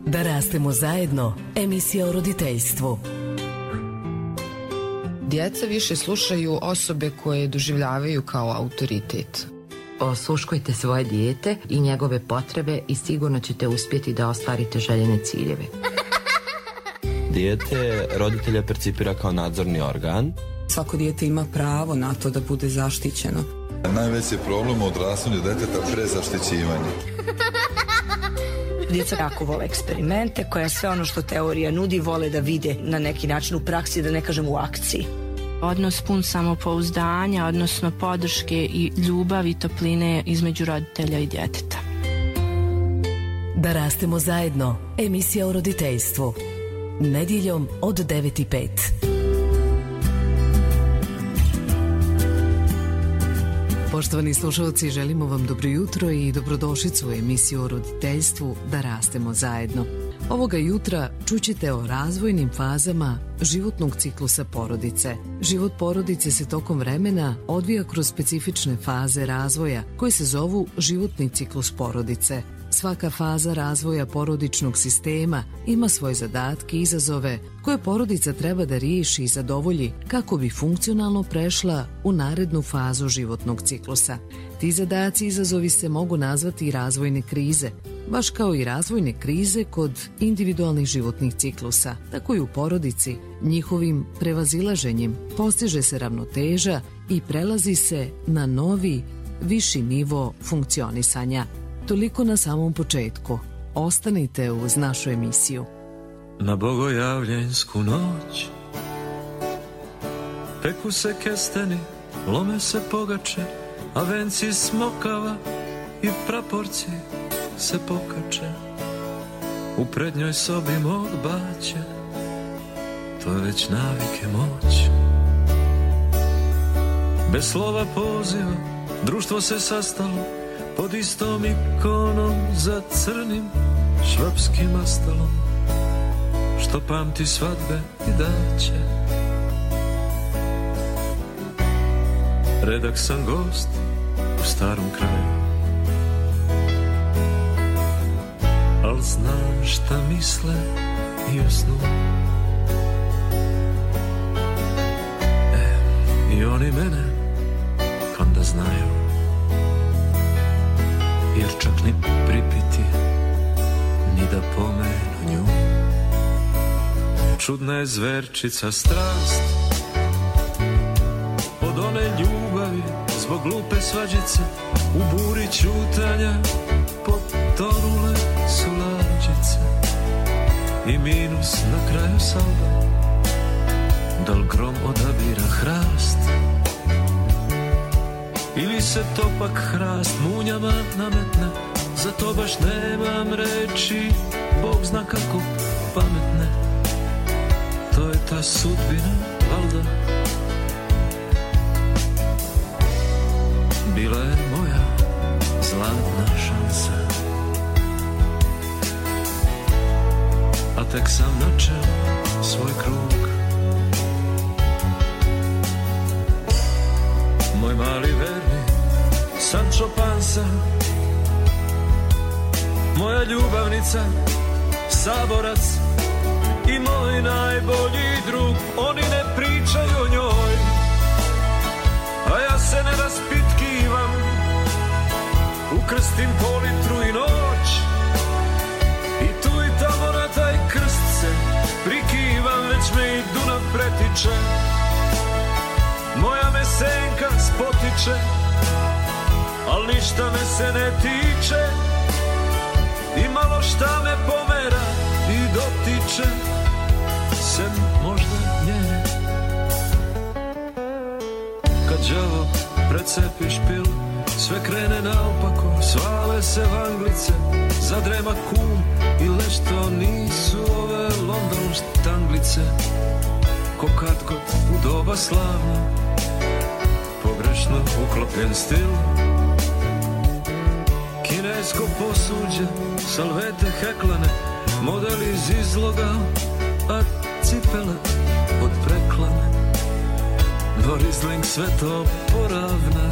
Da rastemo zajedno, emisija o roditeljstvu. Djeca više slušaju osobe koje doživljavaju kao autoritet. Osluškujte svoje dijete i njegove potrebe i sigurno ćete uspjeti da ostvarite željene ciljeve. Dijete roditelja percipira kao nadzorni organ. Svako dijete ima pravo na to da bude zaštićeno. Najveći je problem u odrastanju djeteta prezaštićivanje. Djeca jako vole eksperimente, koja sve ono što teorija nudi vole da vide na neki način u praksi, da ne kažem u akciji. Odnos pun samopouzdanja, odnosno podrške i ljubavi i topline između roditelja i djeteta. Da rastemo zajedno, emisija o roditeljstvu. Nedjeljom od 9:05. Poštovani slušalci, želimo vam dobro jutro i dobrodošlicu u emisiju o roditeljstvu Da rastemo zajedno. Ovoga jutra čućete o razvojnim fazama životnog ciklusa porodice. Život porodice se tokom vremena odvija kroz specifične faze razvoja koje se zovu životni ciklus porodice. Svaka faza razvoja porodičnog sistema ima svoje zadatke i izazove koje porodica treba da riješi i zadovolji kako bi funkcionalno prešla u narednu fazu životnog ciklusa. Ti zadaci i izazovi se mogu nazvati i razvojne krize, baš kao i razvojne krize kod individualnih životnih ciklusa. Tako i u porodici, njihovim prevazilaženjem postiže se ravnoteža i prelazi se na novi, viši nivo funkcionisanja. Toliko na samom početku. Ostanite uz našu emisiju. Na bogojavljensku noć peku se kesteni, lome se pogače, a venci smokava i praporci se pokače. U prednjoj sobi mog baće, to je već navike moć. Bez slova poziva društvo se sastalo pod istom ikonom za crnim švapskim astalom, što pamti svadbe i daće. Redak sam gost u starom kraju, al znam šta misle i o snu. I oni mene onda znaju, jer čak ni pripiti, ni da pomenu nju. Čudna je zverčica strast, od one ljubavi zbog glupe svađice, u buri ćutanja potonule su lađice. I minus na kraju salba, dal grom odabira hrast, ili se topak hrast munjama nametne. Za to baš nemam reći, Bog zna kako pametne. To je ta sudbina, valda. Bila je moja zlatna šansa, a tek sam načeo svoj krug. Moj mali verni Sancho Panza, moja ljubavnica, saborac i moj najbolji drug. Oni ne pričaju o njoj, a ja se ne raspitkivam, ukrstim po litru i noć. I tu i tamo na taj krst se prikivam, već me i Dunav pretiče. Moja me senka spotiče, al ništa me se ne tiče. I malo šta me pomera i dotiče, sem možda njene. Kad đavo precepi špil, sve krene naopako, svale se vanglice, zadrema kum i lešto nisu ove London štanglice. Ko kad god u doba slavno, pogrešno uklopljen stil. Kinesko posuđe, salvete heklane, model iz izloga, a cipele od preklane. Dorizling sve to poravna.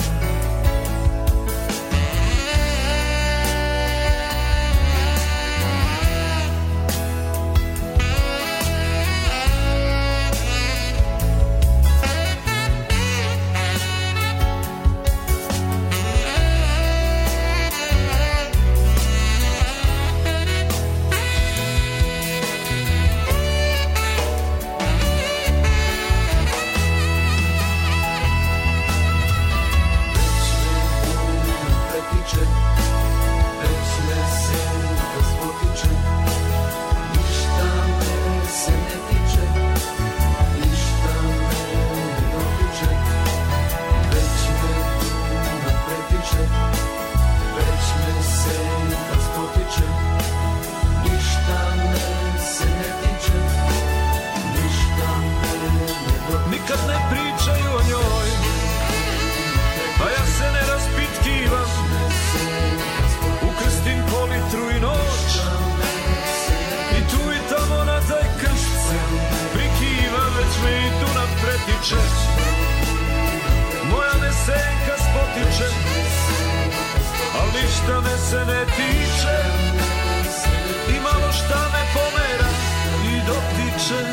ništa me se ne tiče i malo šta me pomera i dotiče.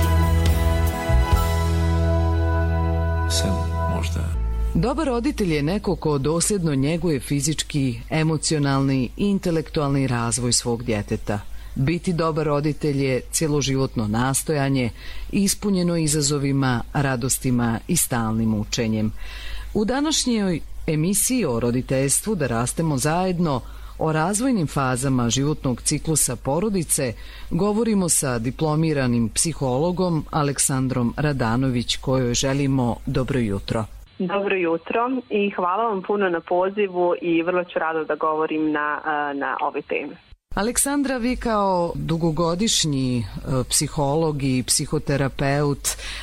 Sem možda. Dobar roditelj je neko ko dosljedno njeguje fizički, emocionalni i intelektualni razvoj svog djeteta. Biti dobar roditelj je cjeloživotno nastojanje, ispunjeno izazovima, radostima i stalnim učenjem. U današnjoj emisiji o roditeljstvu Da rastemo zajedno, o razvojnim fazama životnog ciklusa porodice, govorimo sa diplomiranim psihologom Aleksandrom Radanović, kojoj želimo dobro jutro. Dobro jutro i hvala vam puno na pozivu i vrlo ću rado da govorim na ove teme. Aleksandra, vi kao dugogodišnji psiholog i psihoterapeut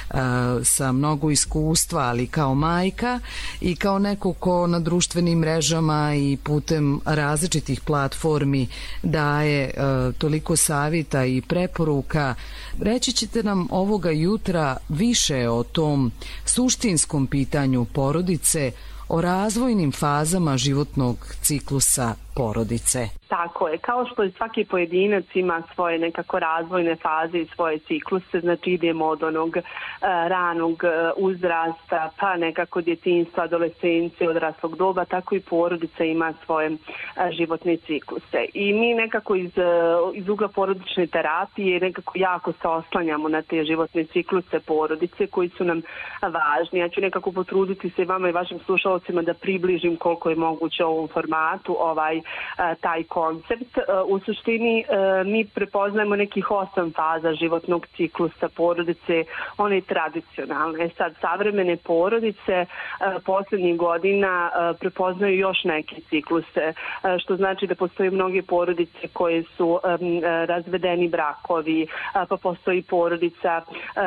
sa mnogo iskustva, ali kao majka i kao neko ko na društvenim mrežama i putem različitih platformi daje toliko savjeta i preporuka, reći ćete nam ovoga jutra više o tom suštinskom pitanju porodice, o razvojnim fazama životnog ciklusa porodice. Tako je, kao što svaki pojedinac ima svoje nekako razvojne faze i svoje cikluse, znači idemo od onog ranog uzrasta pa nekako djetinjstva, adolescencije, odraslog doba, tako i porodica ima svoje životne cikluse. I mi nekako iz ugla porodične terapije nekako jako se oslanjamo na te životne cikluse porodice koji su nam važni. Ja ću nekako potruditi se vama i vašim slušalcima da približim koliko je moguće u ovom formatu taj koncept. U suštini mi prepoznajemo nekih 8 faza životnog ciklusa porodice, one tradicionalne. Sad, savremene porodice posljednjih godina prepoznaju još neke cikluse, što znači da postoje mnoge porodice koje su razvedeni brakovi, pa postoji porodica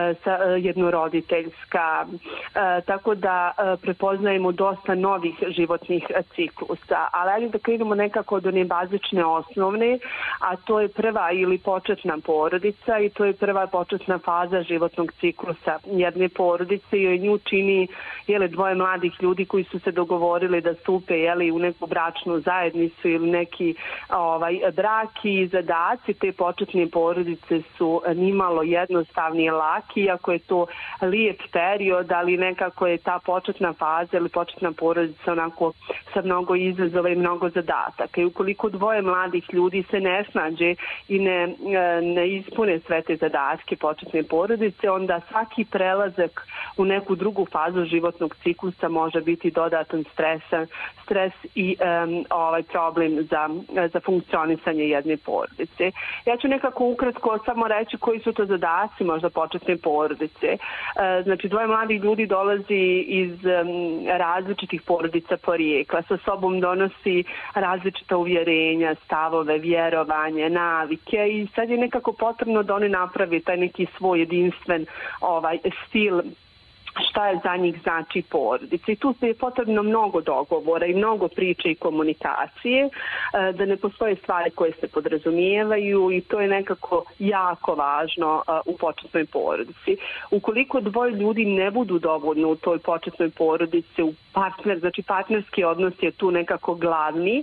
jednoroditeljska, tako da prepoznajemo dosta novih životnih ciklusa. Ali ajde da krenemo nekako od one bazične osnovne, a to je prva ili početna porodica i to je prva početna faza životnog ciklusa jedne porodice i nju čini dvoje mladih ljudi koji su se dogovorili da stupe u neku bračnu zajednicu ili neki brak i zadaci te početne porodice su nimalo jednostavni i laki, iako je to lijep period, ali nekako je ta početna faza ili početna porodica onako sa mnogo izazova i mnogo zadataka. I ukoliko dvoje mladih ljudi se ne snađe i ne ispune sve te zadatke početne porodice, onda svaki prelazak u neku drugu fazu životnog ciklusa može biti dodatan stres i problem za funkcionisanje jedne porodice. Ja ću nekako ukratko samo reći koji su to zadaci možda početne porodice. Znači, dvoje mladih ljudi dolazi iz različitih porodica porijekla, sa sobom donosi različita uvjerenja, stavove, vjerovanje, navike i sad je nekako potrebno da oni napravi taj neki svoj jedinstven stil šta je za njih znači porodica. I tu je potrebno mnogo dogovora i mnogo priče i komunikacije, da ne postoje stvari koje se podrazumijevaju i to je nekako jako važno u početnoj porodici. Ukoliko dvoje ljudi ne budu dovoljno u toj početnoj porodici, znači partnerski odnos je tu nekako glavni,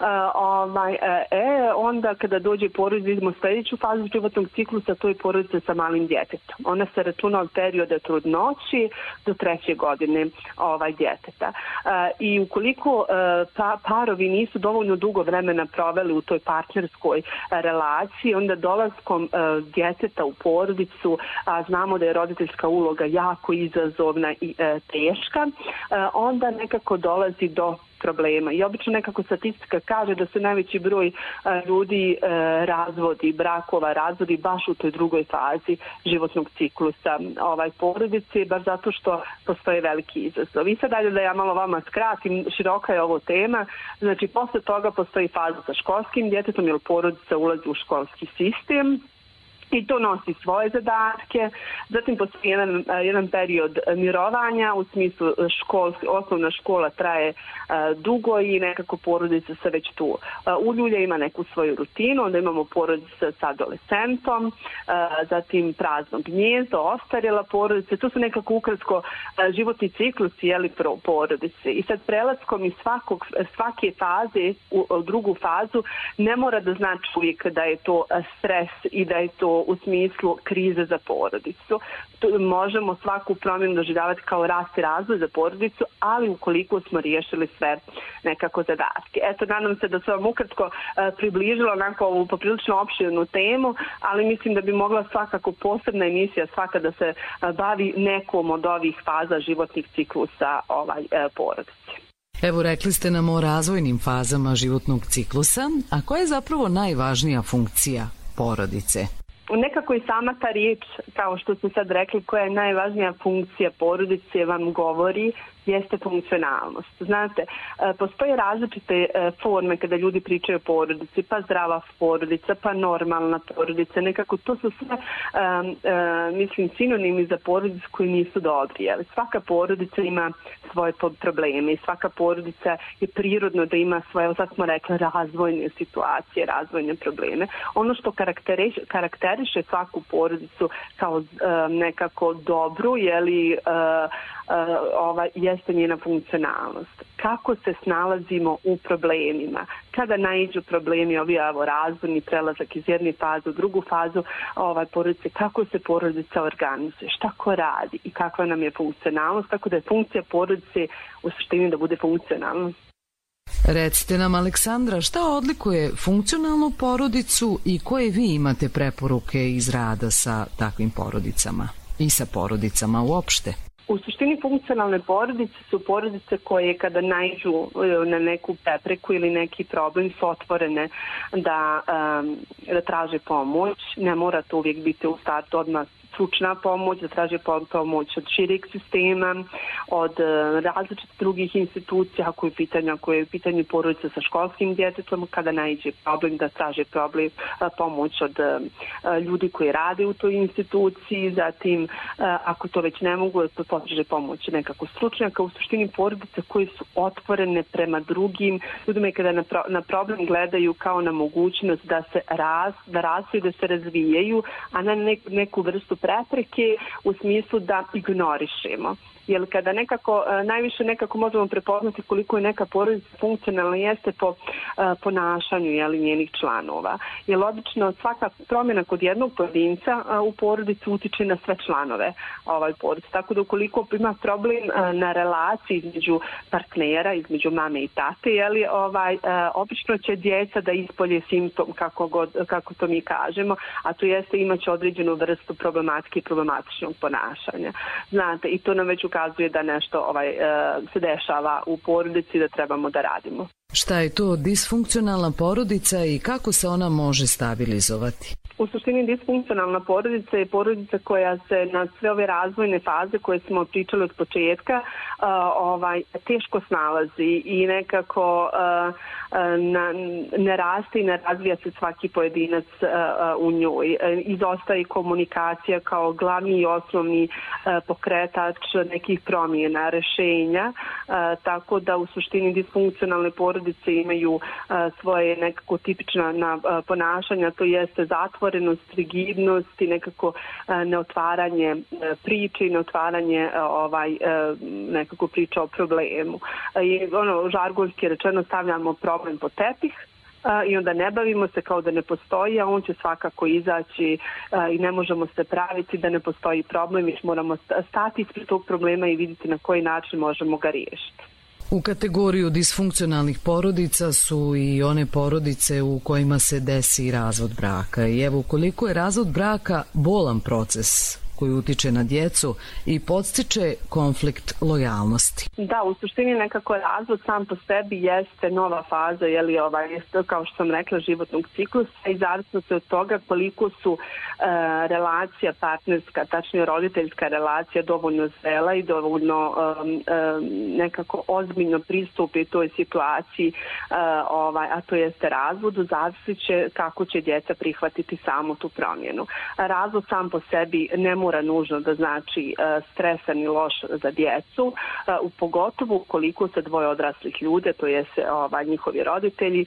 onda kada dođe porodica, idemo sljedeću fazu životnog ciklusa, to je porodica sa malim djetetom. Ona se računa od perioda trudnoći do 3. godine djeteta. I ukoliko parovi nisu dovoljno dugo vremena proveli u toj partnerskoj relaciji, onda dolaskom djeteta u porodicu, znamo da je roditeljska uloga jako izazovna i teška, onda nekako dolazi do problema. I obično nekako statistika kaže da se najveći broj ljudi brakova razvodi baš u toj drugoj fazi životnog ciklusa porodice, baš zato što postoje veliki izazov. I sad dalje da ja malo vama skratim, široka je ovo tema. Znači, posle toga postoji faza sa školskim djetetom, jer porodica ulazi u školski sistem. i to nosi svoje zadatke. Zatim postoji jedan period mirovanja, u smislu osnovna škola traje dugo i nekako porodica se već tu uljulja, ima neku svoju rutinu, onda imamo porodice sa adolescentom, zatim prazno gnjezdo, ostarjela porodice, to su nekako ukratko životni ciklusi porodice. I sad prelaskom iz svake faze u drugu fazu ne mora da znači uvijek da je to stres i da je to u smislu krize za porodicu. Možemo svaku promjenu doživljavati kao rast i razvoj za porodicu, ali ukoliko smo riješili sve nekako zadatke. Eto, nadam se da sam vam ukratko približila onako ovu poprilično opširnu temu, ali mislim da bi mogla svakako posebna emisija svaka da se bavi nekom od ovih faza životnih ciklusa porodice. Evo, rekli ste nam o razvojnim fazama životnog ciklusa, a koja je zapravo najvažnija funkcija porodice? Nekako i sama ta riječ, kao što ste sad rekli, koja je najvažnija funkcija porodice vam govori jeste funkcionalnost. Znate, postoje različite forme kada ljudi pričaju o porodici, pa zdrava porodica, pa normalna porodica, nekako to su sve, mislim, sinonimi za porodicu koji nisu dobri. Ali svaka porodica ima svoje probleme i svaka porodica je prirodno da ima svoje, sad smo rekli, razvojne situacije, razvojne probleme. Ono što karakteriše svaku porodicu kao nekako dobru, jeste njena funkcionalnost. Kako se snalazimo u problemima? Kada naiđu problemi, razvojni prelazak iz jedne faze u drugu fazu porodice, kako se porodica organizuje, šta ko radi i kakva nam je funkcionalnost, tako da je funkcija porodice u suštini da bude funkcionalna. Recite nam, Aleksandra, šta odlikuje funkcionalnu porodicu i koje vi imate preporuke iz rada sa takvim porodicama i sa porodicama uopšte? U suštini funkcionalne porodice su porodice koje kada naiđu na neku prepreku ili neki problem su otvorene da traže pomoć. Ne mora to uvijek biti u startu odmah stručna pomoć, da traže pomoć od šireg sistema, od različitih drugih institucija, ako je u pitanju porodica sa školskim djetetom, kada naiđe problem da traže pomoć od ljudi koji rade u toj instituciji, zatim ako to već ne mogu, da potraže pomoć nekako stručnjaka. U suštini porodice koje su otvorene prema drugim ljudima i kada na problem gledaju kao na mogućnost da se rastu i da se razvijaju, a na neku vrstu prepreke u smislu da ignorišemo. Jer kada najviše možemo prepoznati koliko je neka porodica funkcionalna jeste po ponašanju njenih članova. Jer obično svaka promjena kod jednog pojedinca u porodici utiče na sve članove porodice. Tako da ukoliko ima problem na relaciji između partnera, između mame i tate, obično će djeca da ispolje simptom, kako to mi kažemo, a to jeste imaće određenu vrstu problematike i problematičnog ponašanja. Znate, i to nam već ukazuje da nešto se dešava u porodici da trebamo da radimo. Šta je to disfunkcionalna porodica i kako se ona može stabilizovati? U suštini disfunkcionalna porodica je porodica koja se na sve ove razvojne faze koje smo pričali od početka teško snalazi i nekako ne raste i ne razvija se svaki pojedinac u njoj. Izostaje komunikacija kao glavni i osnovni pokretač nekih promjena, rješenja, tako da u suštini disfunkcionalne porodice imaju svoje nekako tipična ponašanja, to jeste zatvorenost, rigidnost i nekako neotvaranje priče i neotvaranje nekako priča o problemu. I žargonski rečeno stavljamo problem pod tepih i onda ne bavimo se kao da ne postoji, a on će svakako izaći i ne možemo se praviti da ne postoji problem, već moramo stati ispred tog problema i vidjeti na koji način možemo ga riješiti. U kategoriju disfunkcionalnih porodica su i one porodice u kojima se desi razvod braka. I evo, koliko je razvod braka bolan proces koji utiče na djecu i podstiče konflikt lojalnosti. Da, u suštini nekako razvod sam po sebi jeste nova faza, kao što sam rekla, životnog ciklusa i zavisno se od toga koliko su relacija partnerska, tačnije roditeljska relacija dovoljno zrela i dovoljno nekako ozbiljno pristupi toj situaciji, a to jeste razvodu, zavisit će kako će djeca prihvatiti samu tu promjenu. Razvod sam po sebi ne mora nužno da znači stresan i loš za djecu, pogotovo ukoliko se dvoje odraslih ljude, to jest njihovi roditelji,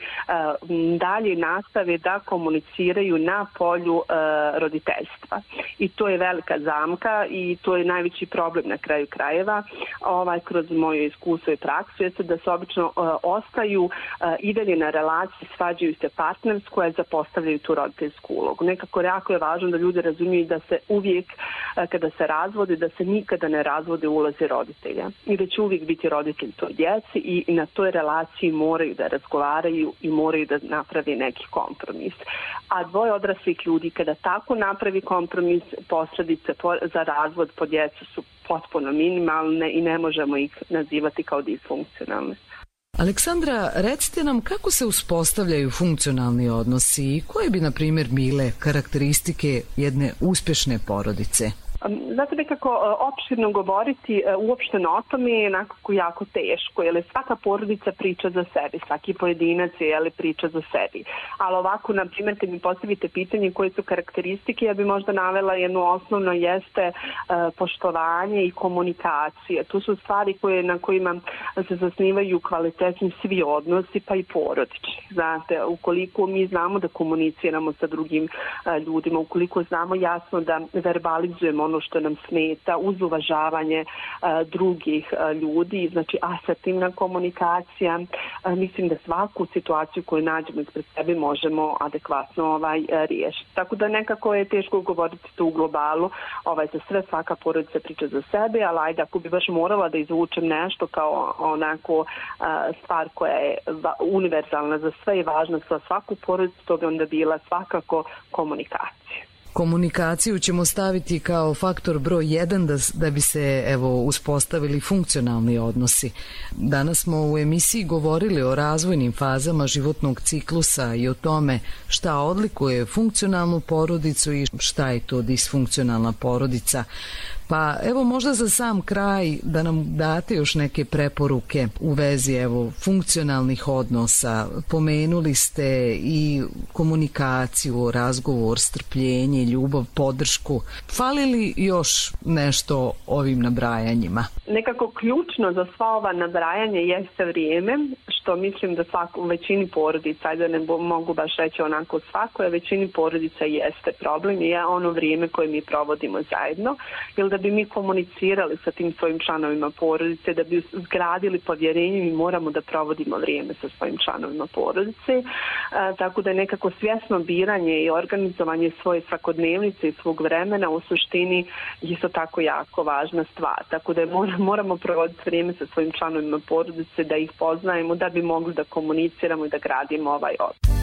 dalje nastave da komuniciraju na polju roditeljstva. I to je velika zamka i to je najveći problem na kraju krajeva. Kroz moje iskustvo i praksu jeste da se obično ostaju i dalje na relaciji, svađaju se partnersko, a zapostavljaju tu roditeljsku ulogu. Nekako jako je važno da ljudi razumiju da se uvijek kada se razvode, da se nikada ne razvode ulozi roditelja i da će uvijek biti roditelj toj djeci i na toj relaciji moraju da razgovaraju i moraju da napravi neki kompromis. A dvoje odraslih ljudi kada tako napravi kompromis, posljedice za razvod po djecu su potpuno minimalne i ne možemo ih nazivati kao disfunkcionalne. Aleksandra, recite nam kako se uspostavljaju funkcionalni odnosi i koje bi, na primjer, bile karakteristike jedne uspješne porodice? Znate, nekako opširno govoriti uopšteno o tome je nekako jako teško, jer svaka porodica priča za sebi, svaki pojedinac je priča za sebi. Ali ovako, na primjer, kad mi postavite pitanje koje su karakteristike, ja bi možda navela jednu osnovno jeste poštovanje i komunikacija. Tu su stvari na kojima se zasnivaju kvalitetni svi odnosi, pa i porodični. Znate, ukoliko mi znamo da komuniciramo sa drugim ljudima, ukoliko znamo jasno da verbalizujemo ono što nam smeta, uz uvažavanje drugih ljudi, znači asertivna komunikacija. Mislim da svaku situaciju koju nađemo ispred sebe možemo adekvatno riješiti. Tako da nekako je teško govoriti tu u globalu, za sve svaka porodica priča za sebe, ali ajde, ako bi baš morala da izvučem nešto kao onako stvar koja je univerzalna za sve i važna za svaku porodicu, to bi onda bila svakako komunikacija. Komunikaciju ćemo staviti kao faktor broj 1 da bi se uspostavili funkcionalni odnosi. Danas smo u emisiji govorili o razvojnim fazama životnog ciklusa i o tome šta odlikuje funkcionalnu porodicu i šta je to disfunkcionalna porodica. Pa evo možda za sam kraj da nam date još neke preporuke u vezi funkcionalnih odnosa. Pomenuli ste i komunikaciju, razgovor, strpljenje, ljubav, podršku. Fali li još nešto ovim nabrajanjima? Nekako ključno za sva ova nabrajanja jeste vrijeme, što mislim da u većini porodica, ajde ne mogu baš reći onako svakoj, većini porodica jeste problem i je ono vrijeme koje mi provodimo zajedno, jer da bi mi komunicirali sa tim svojim članovima porodice, da bi zgradili povjerenje, mi moramo da provodimo vrijeme sa svojim članovima porodice, tako da je nekako svjesno biranje i organizovanje svoje svakodnevnice i svog vremena u suštini isto tako jako važna stvar, tako da moramo provoditi vrijeme sa svojim članovima porodice, da ih poznajemo, da bi mogli da komuniciramo i da gradimo ovaj odnos.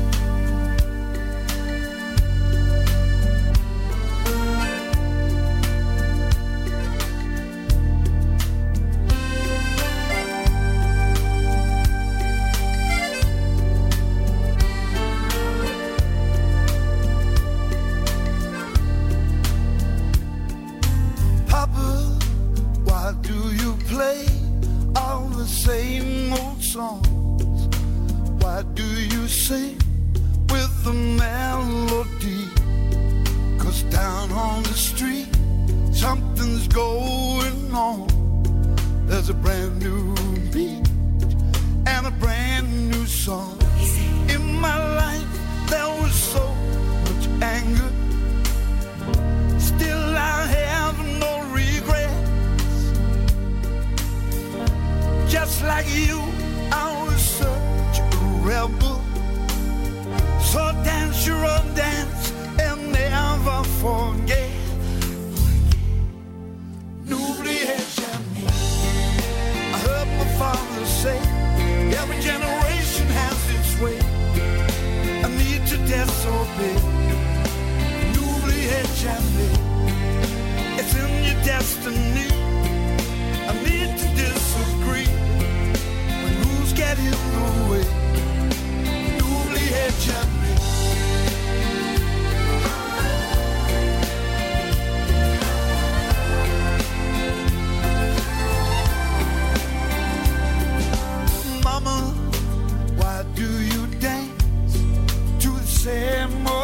Same old songs. Why do you sing with the melody? 'Cause down on the street something's going on. There's a brand new beat and a brand new song. In my life there was so much anger, still I have no regrets. Just like you, I was such a rebel. So dance your own dance and never forget. N'oubliez jamais. I heard my father say, every generation has its way. I need to disobey. N'oubliez jamais.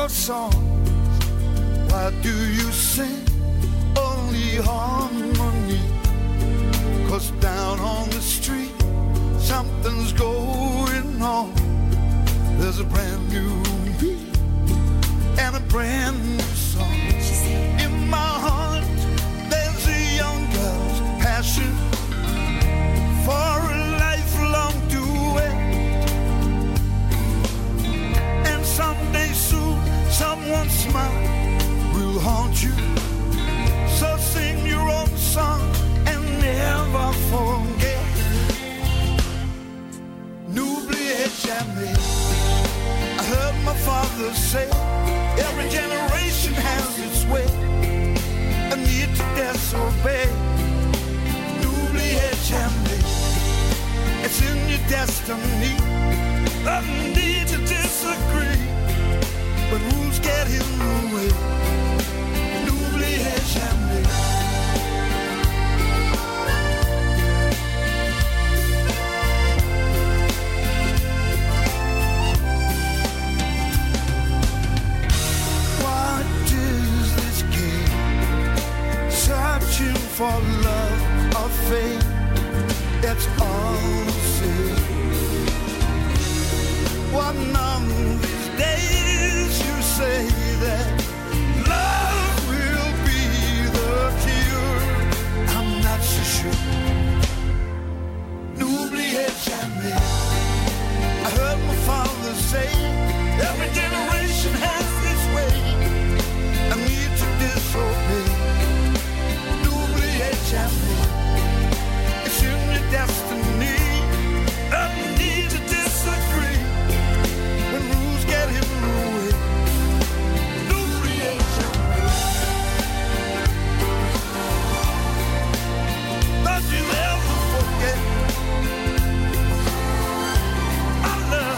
your songs? Why do you sing only harmony? 'Cause down on the street something's going on. There's a brand new beat and a brand new song. In my heart there's a young girl's passion for a lifelong duet. And someday soon someone's smile will haunt you. So sing your own song and never forget. N'oubliez jamais. I heard my father say, every generation has its way. A need to disobey. N'oubliez jamais. It's in your destiny. A need to disagree. But rules get in the way. N'oubliez jamais. Searching for love or fame, that's all the same. One of these days you say that love will be the cure. I'm not so sure. N'oubliez jamais. I heard my father say, every generation has its way. I need to disobey. It's in your destiny. I need to disagree when rules get in the way. N'oubliez jamais. Don't you ever forget I love.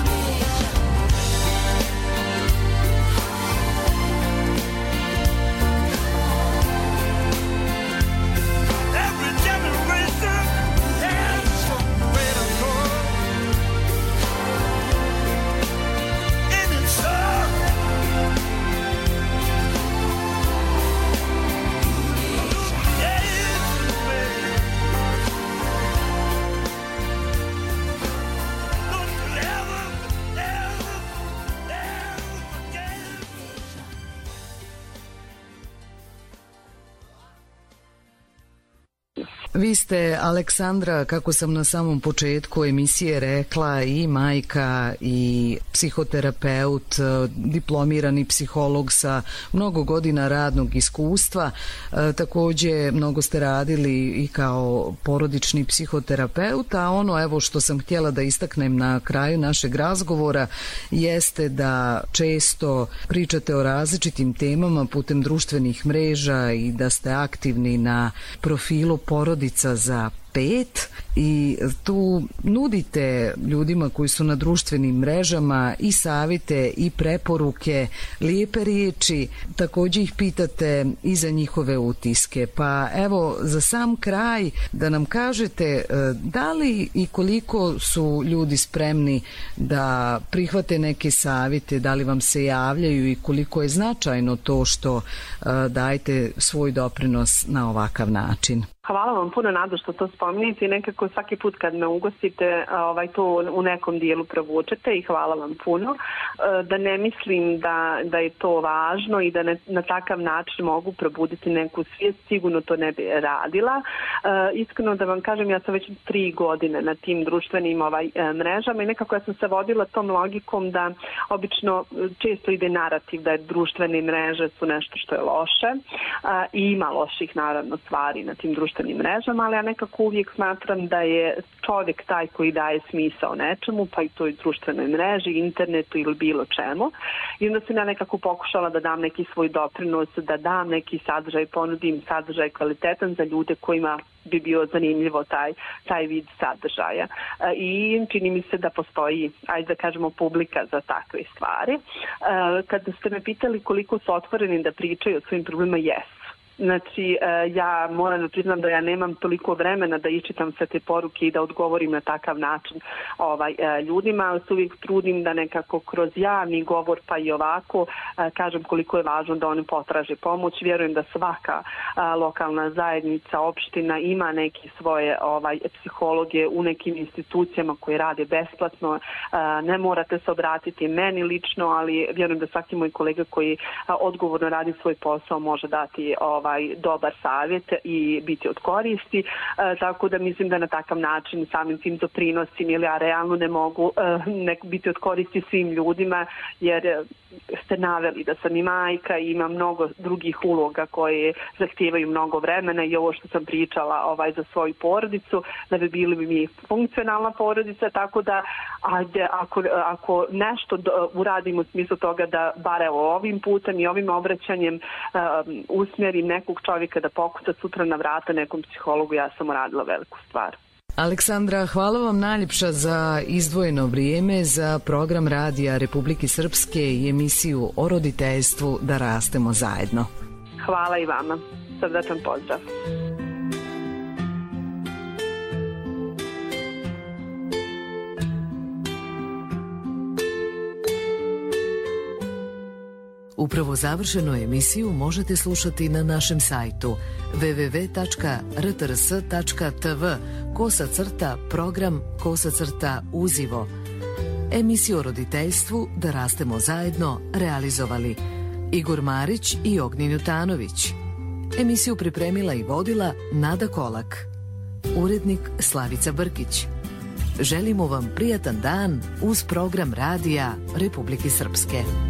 Vi ste, Aleksandra, kako sam na samom početku emisije rekla, i majka i psihoterapeut, diplomirani psiholog sa mnogo godina radnog iskustva. Takođe, mnogo ste radili i kao porodični psihoterapeut, a ono evo što sam htjela da istaknem na kraju našeg razgovora jeste da često pričate o različitim temama putem društvenih mreža i da ste aktivni na profilu Porodica za 5 i tu nudite ljudima koji su na društvenim mrežama i savjete i preporuke, lijepe riječi, također ih pitate i za njihove utiske. Pa evo, za sam kraj da nam kažete da li i koliko su ljudi spremni da prihvate neke savjete, da li vam se javljaju i koliko je značajno to što dajete svoj doprinos na ovakav način. Hvala vam puno, Nado, što to spominjete i nekako svaki put kad me ugostite to u nekom dijelu provučete i hvala vam puno. Da ne mislim da je to važno i da na takav način mogu probuditi neku svijest, sigurno to ne bi radila. Iskreno da vam kažem, ja sam već 3 godine na tim društvenim mrežama i nekako ja sam se vodila tom logikom da obično često ide narativ da je društvene mreže su nešto što je loše i ima loših naravno stvari na tim društvenim mrežama, ali ja nekako uvijek smatram da je čovjek taj koji daje smisao nečemu, pa i toj društvenoj mreži, internetu ili bilo čemu. I onda sam ja nekako pokušala da dam neki svoj doprinos, da dam neki sadržaj, ponudim sadržaj kvalitetan za ljude kojima bi bio zanimljivo taj vid sadržaja. I čini mi se da postoji, ajde da kažemo, publika za takve stvari. Kada ste me pitali koliko su otvoreni da pričaju o svojim problemima, jesu. Znači, ja moram da priznam da ja nemam toliko vremena da iščitam sve te poruke i da odgovorim na takav način ljudima, ali se uvijek trudim da nekako kroz javni govor pa i ovako kažem koliko je važno da oni potraže pomoć. Vjerujem da svaka lokalna zajednica, opština ima neke svoje psihologe u nekim institucijama koje rade besplatno. Ne morate se obratiti meni lično, ali vjerujem da svaki moj kolega koji odgovorno radi svoj posao može dati dobar savjet i biti od koristi. Tako da mislim da na takav način samim tim doprinosim, jer ja realno ne mogu biti od koristi svim ljudima, jer ste naveli da sam i majka i imam mnogo drugih uloga koje zahtijevaju mnogo vremena i ovo što sam pričala za svoju porodicu, da bi bili mi funkcionalna porodica, tako da ako nešto uradimo u smislu toga da bar ovim putem i ovim obraćanjem usmjerim nekog čovjeka da pokuca sutra na vrata nekom psihologu, ja sam uradila veliku stvar. Aleksandra, hvala vam najljepša za izdvojeno vrijeme za program Radija Republike Srpske i emisiju o roditeljstvu Da rastemo zajedno. Hvala i vama. Srdačan pozdrav. Upravo završenu emisiju možete slušati na našem sajtu www.rtrs.tv/program/uzivo. Emisiju o roditeljstvu Da rastemo zajedno realizovali Igor Marić i Ognjen Jutanović. Emisiju pripremila i vodila Nada Kolak. Urednik Slavica Brkić. Želimo vam prijatan dan uz program Radija Republike Srpske.